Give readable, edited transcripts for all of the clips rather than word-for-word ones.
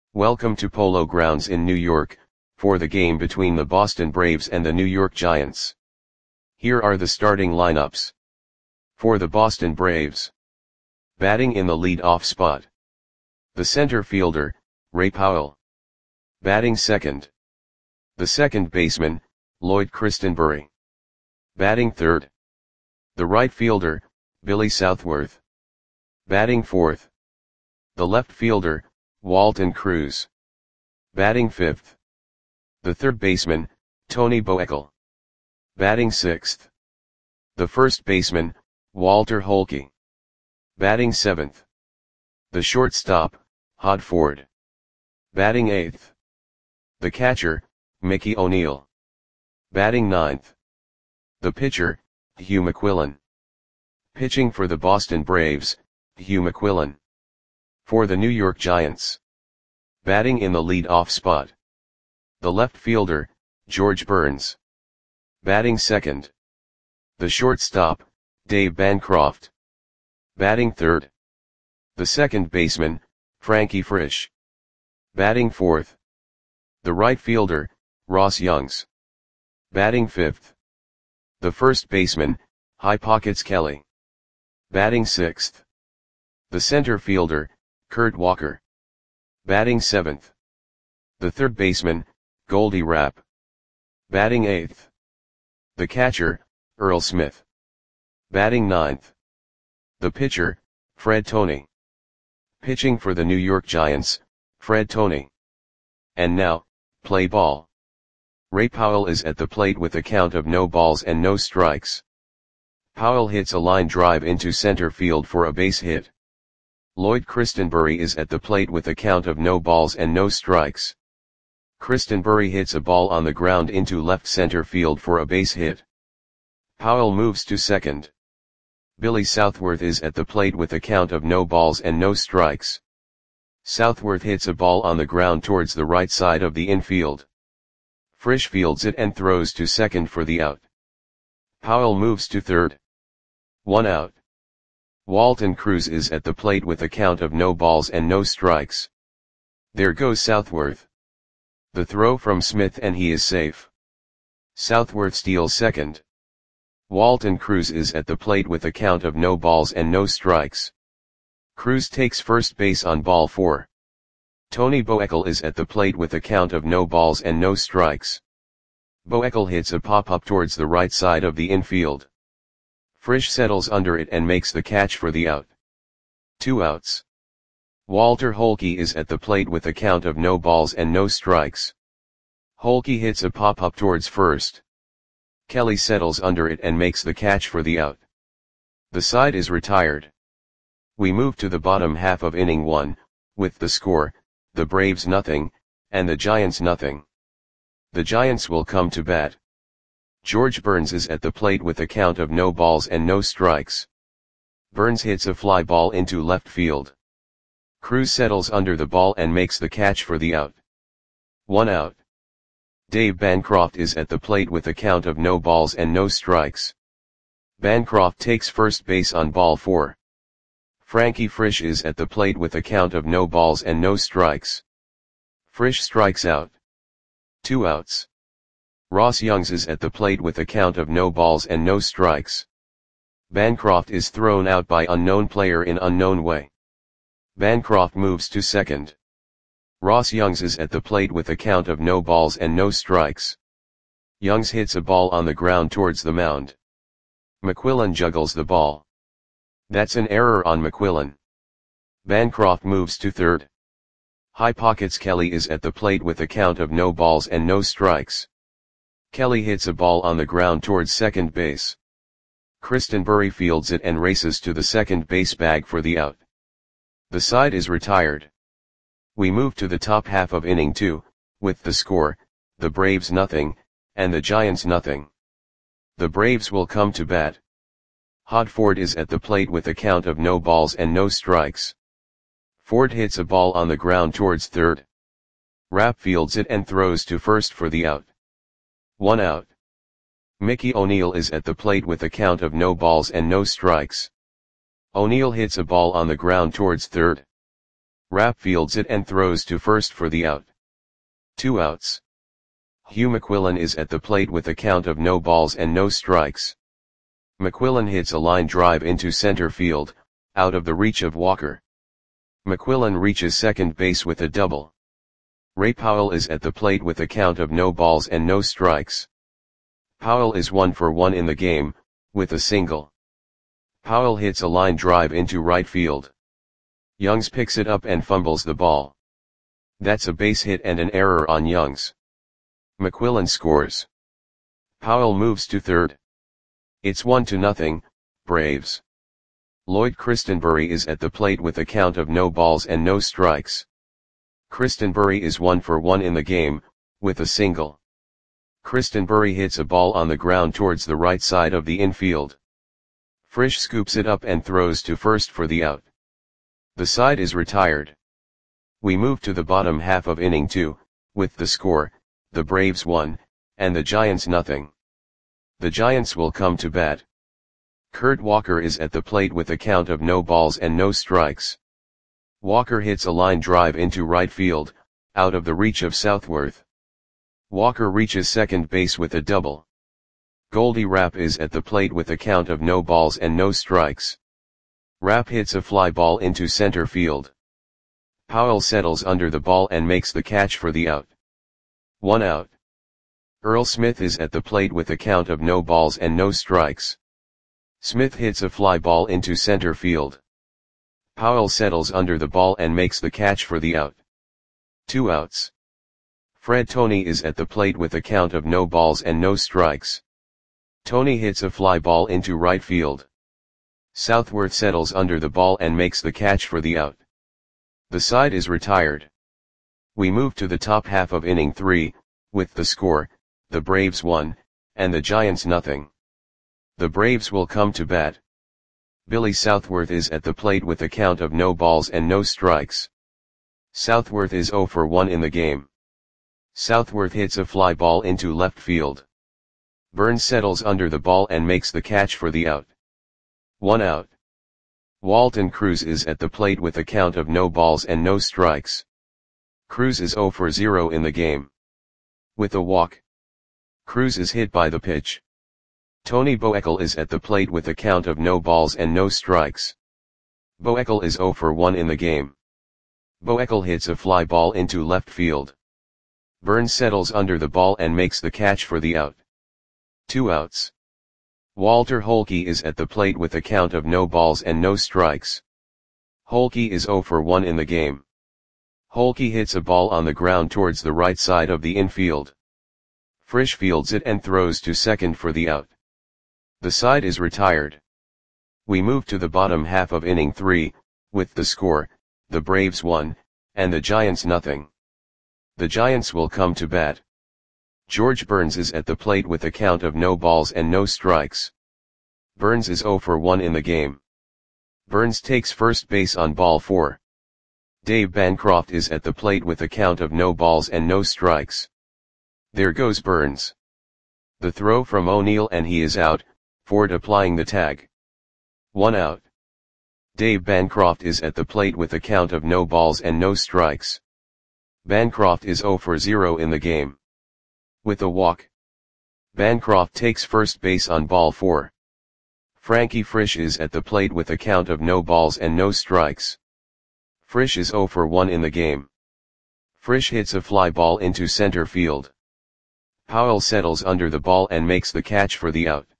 Welcome to Polo Grounds in New York, for the game between the Boston Braves and the New York Giants. Here are the starting lineups. For the Boston Braves. Batting in the lead-off spot. The center fielder, Ray Powell. Batting second. The second baseman, Lloyd Christenbury. Batting third. The right fielder, Billy Southworth. Batting fourth. The left fielder, Walton Cruz. Batting fifth. The third baseman, Tony Boekel. Batting sixth. The first baseman, Walter Holke. Batting seventh. The shortstop, Hod Ford. Batting eighth. The catcher, Mickey O'Neill. Batting ninth. The pitcher, Hugh McQuillan. Pitching for the Boston Braves, Hugh McQuillan. For the New York Giants. Batting in the lead-off spot. The left fielder, George Burns. Batting second. The shortstop, Dave Bancroft. Batting third. The second baseman, Frankie Frisch. Batting fourth. The right fielder, Ross Youngs. Batting fifth. The first baseman, High Pockets Kelly. Batting sixth. The center fielder, Kurt Walker. Batting seventh. The third baseman, Goldie Rapp. Batting eighth. The catcher, Earl Smith. Batting ninth. The pitcher, Fred Tony. Pitching for the New York Giants, Fred Tony. And now, play ball. Ray Powell is at the plate with a count of no balls and no strikes. Powell hits a line drive into center field for a base hit. Lloyd Christenbury is at the plate with a count of no balls and no strikes. Christenbury hits a ball on the ground into left center field for a base hit. Powell moves to second. Billy Southworth is at the plate with a count of no balls and no strikes. Southworth hits a ball on the ground towards the right side of the infield. Frisch fields it and throws to second for the out. Powell moves to third. 1 out. Walton Cruz is at the plate with a count of no balls and no strikes. There goes Southworth. The throw from Smith and he is safe. Southworth steals second. Walton Cruz is at the plate with a count of no balls and no strikes. Cruz takes first base on ball 4. Tony Boekel is at the plate with a count of no balls and no strikes. Boekel hits a pop-up towards the right side of the infield. Frisch settles under it and makes the catch for the out. 2 outs. Walter Holke is at the plate with a count of no balls and no strikes. Holke hits a pop-up towards first. Kelly settles under it and makes the catch for the out. The side is retired. We move to the bottom half of inning 1, with the score, the Braves 0, and the Giants 0. The Giants will come to bat. George Burns is at the plate with a count of no balls and no strikes. Burns hits a fly ball into left field. Cruz settles under the ball and makes the catch for the out. 1 out. Dave Bancroft is at the plate with a count of no balls and no strikes. Bancroft takes first base on ball 4. Frankie Frisch is at the plate with a count of no balls and no strikes. Frisch strikes out. 2 outs. Ross Youngs is at the plate with a count of no balls and no strikes. Bancroft is thrown out by unknown player in unknown way. Bancroft moves to second. Ross Youngs is at the plate with a count of no balls and no strikes. Youngs hits a ball on the ground towards the mound. McQuillan juggles the ball. That's an error on McQuillan. Bancroft moves to third. High Pockets Kelly is at the plate with a count of no balls and no strikes. Kelly hits a ball on the ground towards second base. Christenbury fields it and races to the second base bag for the out. The side is retired. We move to the top half of inning 2, with the score, the Braves 0, and the Giants 0. The Braves will come to bat. Hod Ford is at the plate with a count of no balls and no strikes. Ford hits a ball on the ground towards third. Rapp fields it and throws to first for the out. 1 out. Mickey O'Neill is at the plate with a count of no balls and no strikes. O'Neill hits a ball on the ground towards third. Rapp fields it and throws to first for the out. 2 outs. Hugh McQuillan is at the plate with a count of no balls and no strikes. McQuillan hits a line drive into center field, out of the reach of Walker. McQuillan reaches second base with a double. Ray Powell is at the plate with a count of no balls and no strikes. Powell is 1 for 1 in the game, with a single. Powell hits a line drive into right field. Youngs picks it up and fumbles the ball. That's a base hit and an error on Youngs. McQuillan scores. Powell moves to third. It's 1-0, Braves. Lloyd Christenbury is at the plate with a count of no balls and no strikes. Christenbury is 1 for 1 in the game, with a single. Christenbury hits a ball on the ground towards the right side of the infield. Frisch scoops it up and throws to first for the out. The side is retired. We move to the bottom half of inning 2, with the score, the Braves 1, and the Giants 0. The Giants will come to bat. Kurt Walker is at the plate with a count of no balls and no strikes. Walker hits a line drive into right field, out of the reach of Southworth. Walker reaches second base with a double. Goldie Rapp is at the plate with a count of no balls and no strikes. Rapp hits a fly ball into center field. Powell settles under the ball and makes the catch for the out. 1 out. Earl Smith is at the plate with a count of no balls and no strikes. Smith hits a fly ball into center field. Powell settles under the ball and makes the catch for the out. 2 outs. Fred Tony is at the plate with a count of no balls and no strikes. Tony hits a fly ball into right field. Southworth settles under the ball and makes the catch for the out. The side is retired. We move to the top half of inning 3, with the score, the Braves 1, and the Giants 0. The Braves will come to bat. Billy Southworth is at the plate with a count of no balls and no strikes. Southworth is 0 for 1 in the game. Southworth hits a fly ball into left field. Burns settles under the ball and makes the catch for the out. 1 out. Walton Cruz is at the plate with a count of no balls and no strikes. Cruz is 0 for 0 in the game. With a walk. Cruz is hit by the pitch. Tony Boekel is at the plate with a count of no balls and no strikes. Boekel is 0 for 1 in the game. Boekel hits a fly ball into left field. Burns settles under the ball and makes the catch for the out. 2 outs. Walter Holke is at the plate with a count of no balls and no strikes. Holke is 0 for 1 in the game. Holke hits a ball on the ground towards the right side of the infield. Frisch fields it and throws to second for the out. The side is retired. We move to the bottom half of inning 3, with the score, the Braves 1, and the Giants 0. The Giants will come to bat. George Burns is at the plate with a count of no balls and no strikes. Burns is 0 for 1 in the game. Burns takes first base on ball 4. Dave Bancroft is at the plate with a count of no balls and no strikes. There goes Burns. The throw from O'Neill and he is out, Ford applying the tag. 1 out. Dave Bancroft is at the plate with a count of no balls and no strikes. Bancroft is 0 for 0 in the game. With a walk. Bancroft takes first base on ball 4. Frankie Frisch is at the plate with a count of no balls and no strikes. Frisch is 0 for 1 in the game. Frisch hits a fly ball into center field. Powell settles under the ball and makes the catch for the out.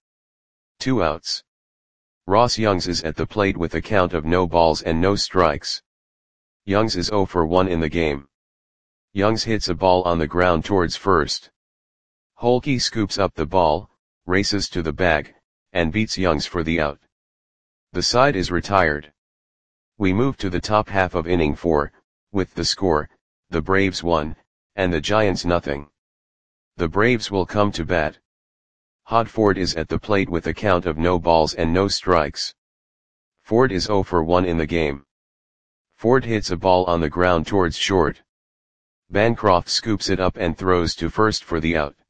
2 outs. Ross Youngs is at the plate with a count of no balls and no strikes. Youngs is 0 for 1 in the game. Youngs hits a ball on the ground towards first. Holke scoops up the ball, races to the bag, and beats Youngs for the out. The side is retired. We move to the top half of inning 4, with the score, the Braves 1, and the Giants 0. The Braves will come to bat. Hod Ford is at the plate with a count of no balls and no strikes. Ford is 0 for 1 in the game. Ford hits a ball on the ground towards short. Bancroft scoops it up and throws to first for the out.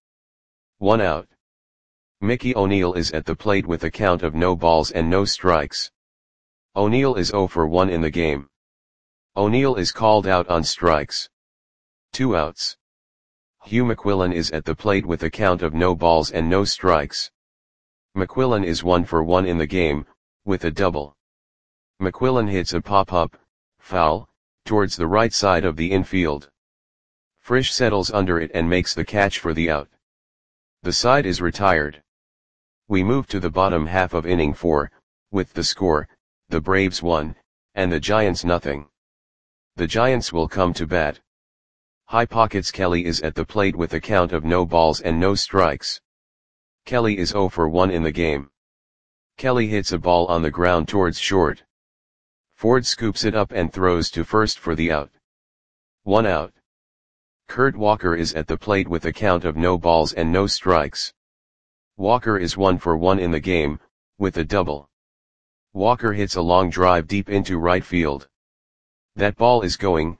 1 out. Mickey O'Neill is at the plate with a count of no balls and no strikes. O'Neill is 0 for 1 in the game. O'Neill is called out on strikes. 2 outs. Hugh McQuillan is at the plate with a count of no balls and no strikes. McQuillan is 1 for 1 in the game, with a double. McQuillan hits a pop-up, foul, towards the right side of the infield. Frisch settles under it and makes the catch for the out. The side is retired. We move to the bottom half of inning 4, with the score, the Braves 1, and the Giants nothing. The Giants will come to bat. High Pockets Kelly is at the plate with a count of no balls and no strikes. Kelly is 0 for 1 in the game. Kelly hits a ball on the ground towards short. Ford scoops it up and throws to first for the out. 1 out. Kurt Walker is at the plate with a count of no balls and no strikes. Walker is 1 for 1 in the game, with a double. Walker hits a long drive deep into right field. That ball is gone.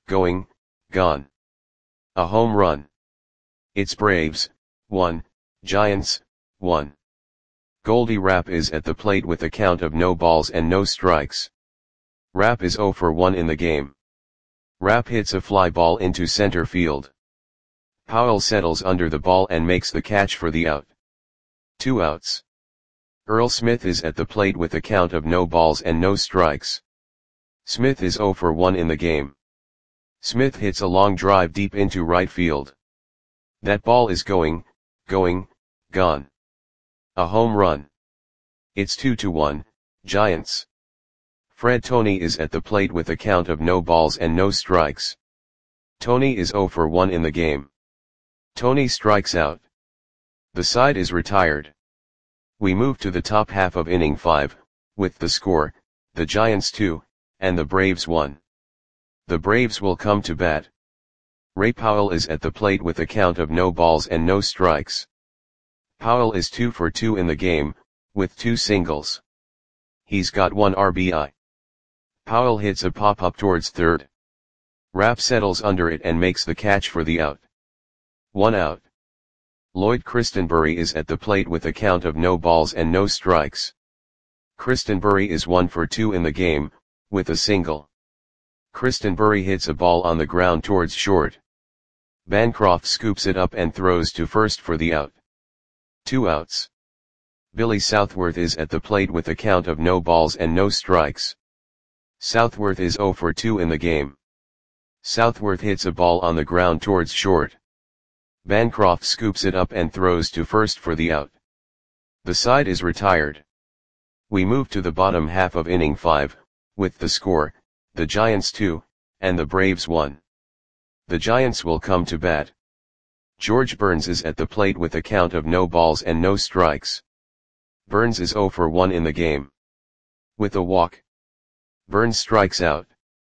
A home run. It's Braves, 1, Giants, 1. Goldie Rapp is at the plate with a count of no balls and no strikes. Rapp is 0 for 1 in the game. Rapp hits a fly ball into center field. Powell settles under the ball and makes the catch for the out. 2 outs. Earl Smith is at the plate with a count of no balls and no strikes. Smith is 0 for 1 in the game. Smith hits a long drive deep into right field. That ball is gone. A home run. It's 2-1, Giants. Fred Tony is at the plate with a count of no balls and no strikes. Tony is 0 for 1 in the game. Tony strikes out. The side is retired. We move to the top half of inning 5, with the score, the Giants 2, and the Braves 1. The Braves will come to bat. Ray Powell is at the plate with a count of no balls and no strikes. Powell is 2 for 2 in the game, with 2 singles. He's got 1 RBI. Powell hits a pop-up towards third. Rapp settles under it and makes the catch for the out. 1 out. Lloyd Christenbury is at the plate with a count of no balls and no strikes. Christenbury is 1 for 2 in the game, with a single. Christenbury hits a ball on the ground towards short. Bancroft scoops it up and throws to first for the out. 2 outs. Billy Southworth is at the plate with a count of no balls and no strikes. Southworth is 0 for 2 in the game. Southworth hits a ball on the ground towards short. Bancroft scoops it up and throws to first for the out. The side is retired. We move to the bottom half of inning 5, with the score, the Giants 2, and the Braves 1. The Giants will come to bat. George Burns is at the plate with a count of no balls and no strikes. Burns is 0 for 1 in the game. With a walk. Burns strikes out.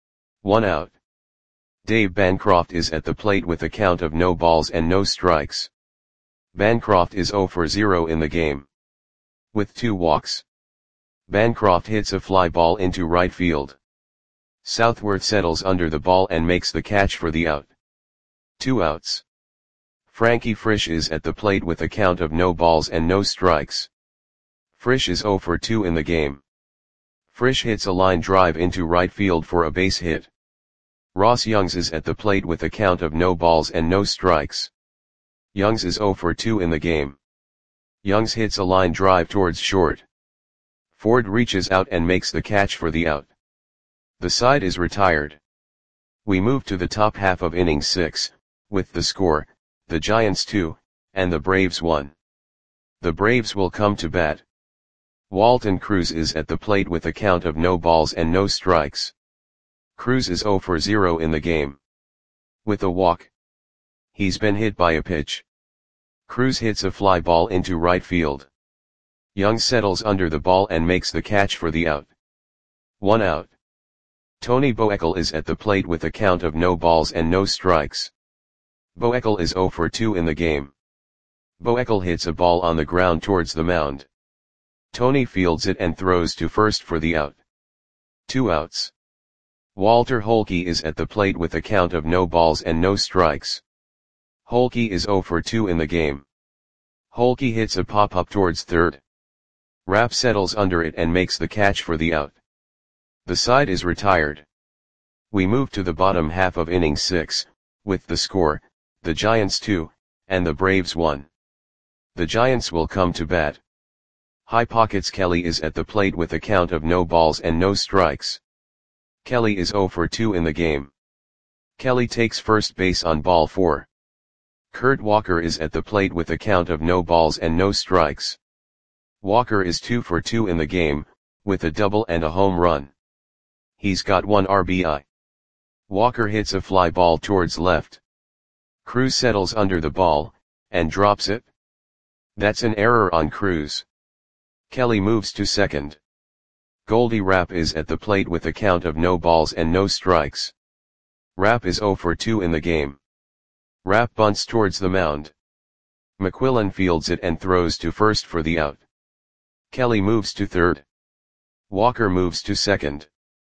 1 out. Dave Bancroft is at the plate with a count of no balls and no strikes. Bancroft is 0 for 0 in the game. With 2 walks. Bancroft hits a fly ball into right field. Southworth settles under the ball and makes the catch for the out. 2 outs. Frankie Frisch is at the plate with a count of no balls and no strikes. Frisch is 0 for 2 in the game. Frisch hits a line drive into right field for a base hit. Ross Youngs is at the plate with a count of no balls and no strikes. Youngs is 0 for 2 in the game. Youngs hits a line drive towards short. Ford reaches out and makes the catch for the out. The side is retired. We move to the top half of inning 6, with the score, the Giants 2, and the Braves 1. The Braves will come to bat. Walton Cruz is at the plate with a count of no balls and no strikes. Cruz is 0 for 0 in the game. With a walk. He's been hit by a pitch. Cruz hits a fly ball into right field. Young settles under the ball and makes the catch for the out. 1 out. Tony Boekel is at the plate with a count of no balls and no strikes. Boekel is 0 for 2 in the game. Boekel hits a ball on the ground towards the mound. Tony fields it and throws to first for the out. 2 outs. Walter Holke is at the plate with a count of no balls and no strikes. Holke is 0 for 2 in the game. Holke hits a pop-up towards third. Rapp settles under it and makes the catch for the out. The side is retired. We move to the bottom half of inning 6, with the score, the Giants 2, and the Braves 1. The Giants will come to bat. High Pockets Kelly is at the plate with a count of no balls and no strikes. Kelly is 0 for 2 in the game. Kelly takes first base on ball 4. Kurt Walker is at the plate with a count of no balls and no strikes. Walker is 2 for 2 in the game, with a double and a home run. He's got 1 RBI. Walker hits a fly ball towards left. Cruz settles under the ball, and drops it. That's an error on Cruz. Kelly moves to second. Goldie Rapp is at the plate with a count of no balls and no strikes. Rapp is 0 for 2 in the game. Rapp bunts towards the mound. McQuillan fields it and throws to first for the out. Kelly moves to third. Walker moves to second.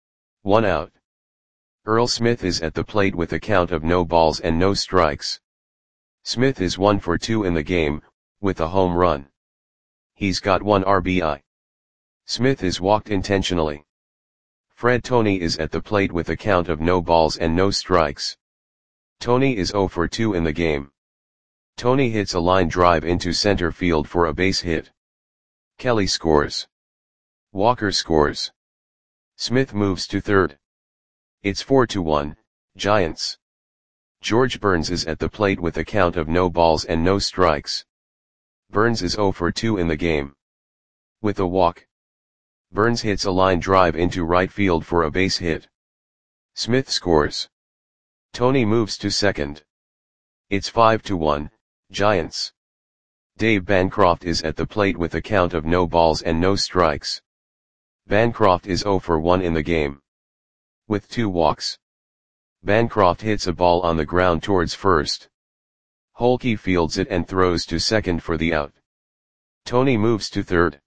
1 out. Earl Smith is at the plate with a count of no balls and no strikes. Smith is 1 for 2 in the game, with a home run. He's got 1 RBI. Smith is walked intentionally. Fred Tony is at the plate with a count of no balls and no strikes. Tony is 0 for 2 in the game. Tony hits a line drive into center field for a base hit. Kelly scores. Walker scores. Smith moves to third. It's 4-1, Giants. George Burns is at the plate with a count of no balls and no strikes. Burns is 0 for 2 in the game. With a walk. Burns hits a line drive into right field for a base hit. Smith scores. Tony moves to second. It's 5-1, Giants. Dave Bancroft is at the plate with a count of no balls and no strikes. Bancroft is 0 for 1 in the game. With 2 walks. Bancroft hits a ball on the ground towards first. Holke fields it and throws to second for the out. Tony moves to third.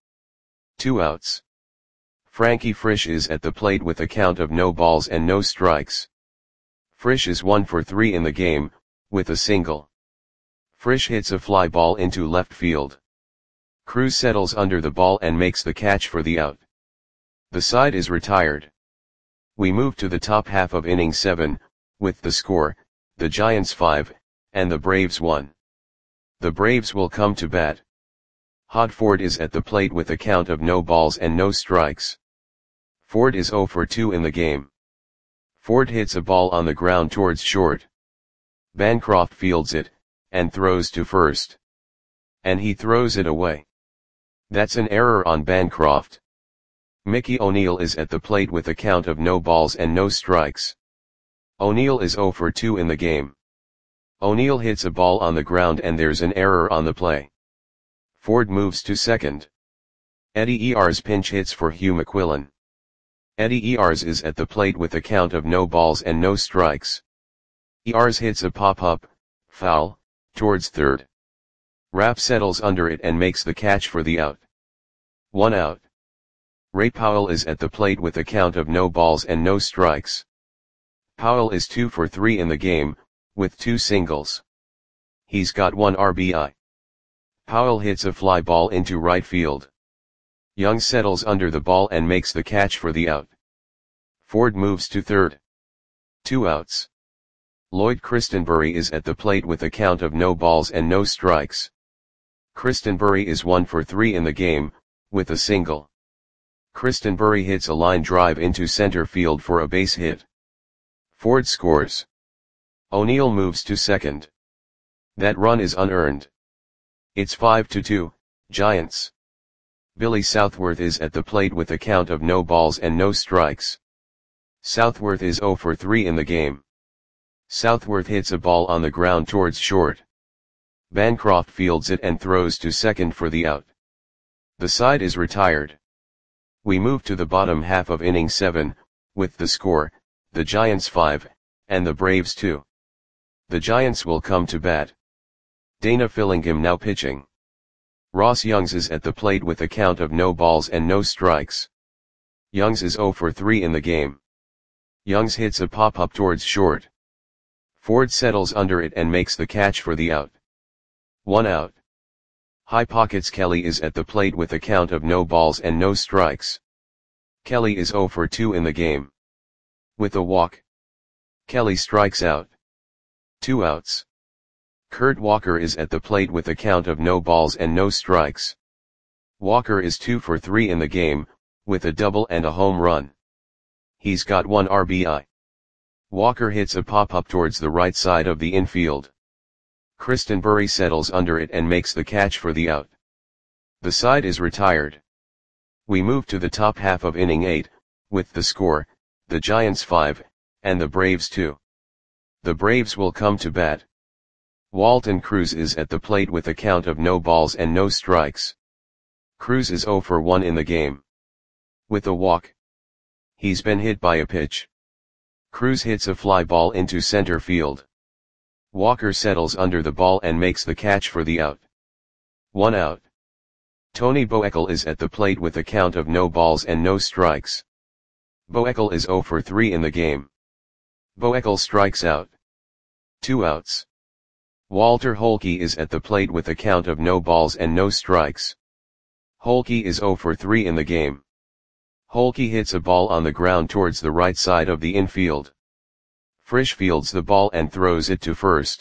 2 outs. Frankie Frisch is at the plate with a count of no balls and no strikes. Frisch is 1 for 3 in the game, with a single. Frisch hits a fly ball into left field. Cruz settles under the ball and makes the catch for the out. The side is retired. We move to the top half of inning 7, with the score, the Giants 5, and the Braves 1. The Braves will come to bat. Hod Ford is at the plate with a count of no balls and no strikes. Ford is 0 for 2 in the game. Ford hits a ball on the ground towards short. Bancroft fields it, and throws to first. And he throws it away. That's an error on Bancroft. Mickey O'Neill is at the plate with a count of no balls and no strikes. O'Neill is 0 for 2 in the game. O'Neill hits a ball on the ground and there's an error on the play. Ford moves to second. Eddie Ears pinch hits for Hugh McQuillan. Eddie Ears is at the plate with a count of no balls and no strikes. Ears hits a pop-up, foul, towards third. Rapp settles under it and makes the catch for the out. 1 out. Ray Powell is at the plate with a count of no balls and no strikes. Powell is 2 for 3 in the game, with 2 singles. He's got 1 RBI. Powell hits a fly ball into right field. Young settles under the ball and makes the catch for the out. Ford moves to third. 2 outs. Lloyd Christenbury is at the plate with a count of no balls and no strikes. Christenbury is 1 for 3 in the game, with a single. Christenbury hits a line drive into center field for a base hit. Ford scores. O'Neill moves to second. That run is unearned. It's 5-2, Giants. Billy Southworth is at the plate with a count of no balls and no strikes. Southworth is 0 for 3 in the game. Southworth hits a ball on the ground towards short. Bancroft fields it and throws to second for the out. The side is retired. We move to the bottom half of inning 7, with the score, the Giants 5, and the Braves 2. The Giants will come to bat. Dana Fillingham now pitching. Ross Youngs is at the plate with a count of no balls and no strikes. Youngs is 0 for 3 in the game. Youngs hits a pop-up towards short. Ford settles under it and makes the catch for the out. 1 out. High Pockets Kelly is at the plate with a count of no balls and no strikes. Kelly is 0 for 2 in the game. With a walk, Kelly strikes out. 2 outs. Kurt Walker is at the plate with a count of no balls and no strikes. Walker is 2 for 3 in the game, with a double and a home run. He's got 1 RBI. Walker hits a pop-up towards the right side of the infield. Kristen Bury settles under it and makes the catch for the out. The side is retired. We move to the top half of inning 8, with the score, the Giants 5, and the Braves 2. The Braves will come to bat. Walton Cruz is at the plate with a count of no balls and no strikes. Cruz is 0 for 1 in the game. With a walk. He's been hit by a pitch. Cruz hits a fly ball into center field. Walker settles under the ball and makes the catch for the out. 1 out. Tony Boekel is at the plate with a count of no balls and no strikes. Boekel is 0 for 3 in the game. Boekel strikes out. 2 outs. Walter Holke is at the plate with a count of no balls and no strikes. Holke is 0 for 3 in the game. Holke hits a ball on the ground towards the right side of the infield. Frisch fields the ball and throws it to first.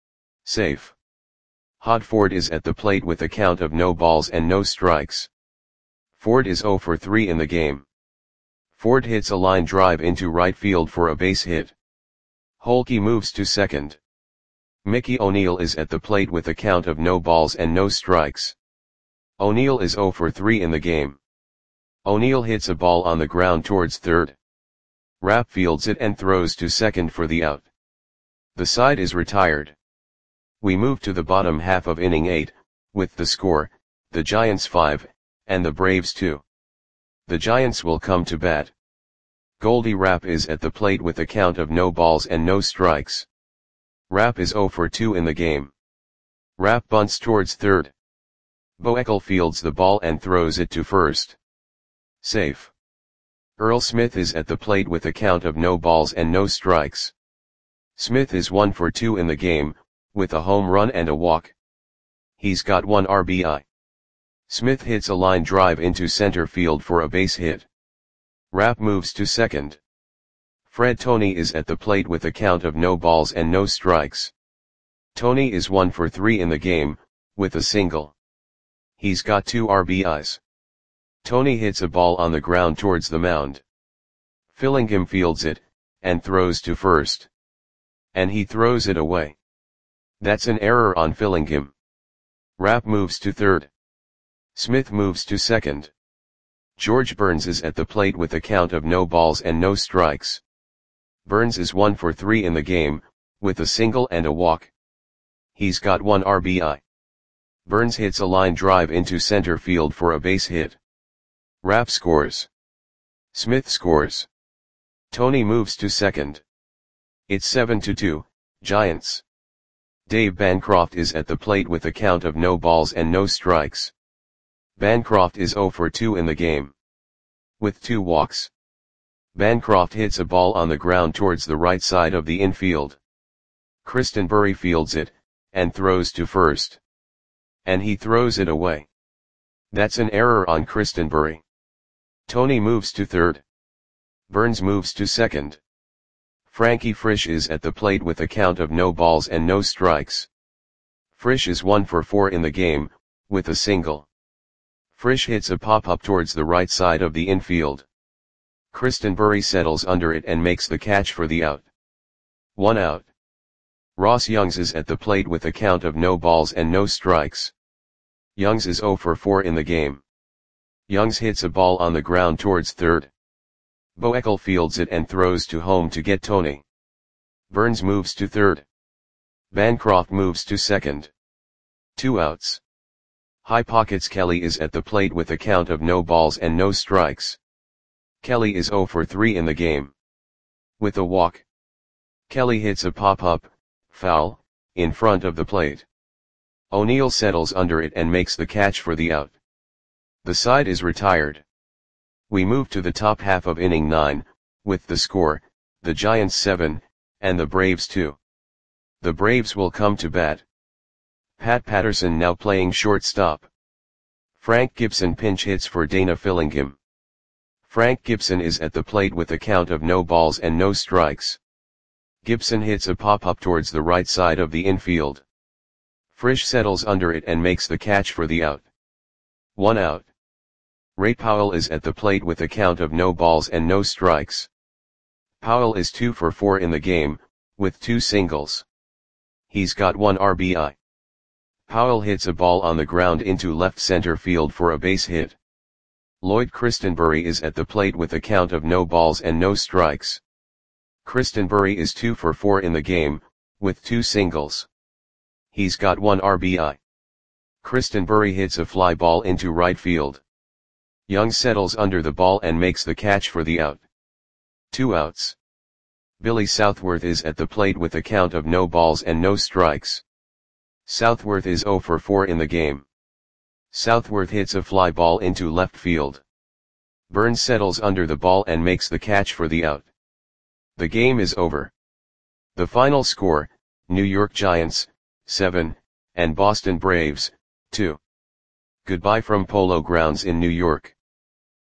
Safe. Hod Ford is at the plate with a count of no balls and no strikes. Ford is 0 for 3 in the game. Ford hits a line drive into right field for a base hit. Holke moves to second. Mickey O'Neill is at the plate with a count of no balls and no strikes. O'Neill is 0 for 3 in the game. O'Neill hits a ball on the ground towards third. Rapp fields it and throws to second for the out. The side is retired. We move to the bottom half of inning 8, with the score, the Giants 5, and the Braves 2. The Giants will come to bat. Goldie Rapp is at the plate with a count of no balls and no strikes. Rapp is 0 for 2 in the game. Rapp bunts towards third. Boekel fields the ball and throws it to first. Safe. Earl Smith is at the plate with a count of no balls and no strikes. Smith is 1 for 2 in the game, with a home run and a walk. He's got 1 RBI. Smith hits a line drive into center field for a base hit. Rapp moves to second. Fred Tony is at the plate with a count of no balls and no strikes. Tony is 1 for 3 in the game, with a single. He's got 2 RBIs. Tony hits a ball on the ground towards the mound. Fillingham fields it, and throws to first. And he throws it away. That's an error on Fillingham. Rapp moves to third. Smith moves to second. George Burns is at the plate with a count of no balls and no strikes. Burns is 1 for 3 in the game, with a single and a walk. He's got 1 RBI. Burns hits a line drive into center field for a base hit. Rapp scores. Smith scores. Tony moves to second. It's 7-2, Giants. Dave Bancroft is at the plate with a count of no balls and no strikes. Bancroft is 0 for 2 in the game. With 2 walks. Bancroft hits a ball on the ground towards the right side of the infield. Kristen Bury fields it, and throws to first. And he throws it away. That's an error on Kristen Bury. Tony moves to third. Burns moves to second. Frankie Frisch is at the plate with a count of no balls and no strikes. Frisch is 1 for 4 in the game, with a single. Frisch hits a pop-up towards the right side of the infield. Kristen Bury settles under it and makes the catch for the out. 1 out. Ross Youngs is at the plate with a count of no balls and no strikes. Youngs is 0 for 4 in the game. Youngs hits a ball on the ground towards third. Boekel fields it and throws to home to get Tony. Burns moves to third. Bancroft moves to second. 2 outs. High Pockets Kelly is at the plate with a count of no balls and no strikes. Kelly is 0 for 3 in the game. With a walk. Kelly hits a pop-up, foul, in front of the plate. O'Neill settles under it and makes the catch for the out. The side is retired. We move to the top half of inning 9, with the score, the Giants 7, and the Braves 2. The Braves will come to bat. Pat Patterson now playing shortstop. Frank Gibson pinch hits for Dana Fillingham. Frank Gibson is at the plate with a count of no balls and no strikes. Gibson hits a pop-up towards the right side of the infield. Frisch settles under it and makes the catch for the out. 1 out. Ray Powell is at the plate with a count of no balls and no strikes. Powell is 2 for 4 in the game, with 2 singles. He's got 1 RBI. Powell hits a ball on the ground into left center field for a base hit. Lloyd Christenbury is at the plate with a count of no balls and no strikes. Christenbury is 2 for 4 in the game, with 2 singles. He's got 1 RBI. Christenbury hits a fly ball into right field. Young settles under the ball and makes the catch for the out. 2 outs. Billy Southworth is at the plate with a count of no balls and no strikes. Southworth is 0 for 4 in the game. Southworth hits a fly ball into left field. Burns settles under the ball and makes the catch for the out. The game is over. The final score, New York Giants, 7, and Boston Braves, 2. Goodbye from Polo Grounds in New York.